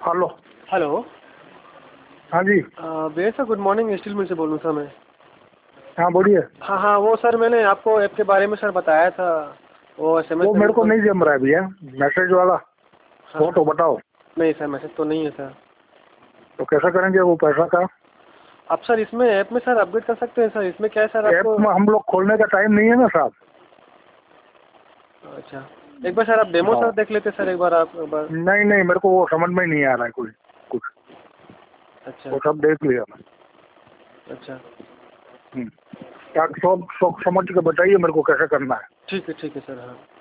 Hello. Hello. हाँ जी। भैया sir good morning, steel mill से बोल रहा हूँ सर मैं। हाँ बोलिए। हाँ हाँ, वो सर मैंने आपको ऐप के बारे में सर बताया था, वो SMS वो में मेरे को भी नहीं जम रहा है भैया, मैसेज वाला। हाँ वो तो बताओ। नहीं सर, मैसेज तो नहीं है सर। तो कैसा करेंगे वो पैसा का? आप सर इसमें ऐप में सर अपडेट कर सकते हैं सर। इसमें क्या है सर ऐप आपको। में हम लोग खोलने का टाइम नहीं है ना साहब। अच्छा, एक बार सर आप डेमो हाँ। सर देख लेते सर, एक बार आप एक बार। नहीं नहीं, मेरे को वो समझ में नहीं आ रहा है कोई कुछ। अच्छा वो सब देख लिया मैं। अच्छा, क्या सब सब समझ के बताइए मेरे को कैसे करना है। ठीक है सर। हाँ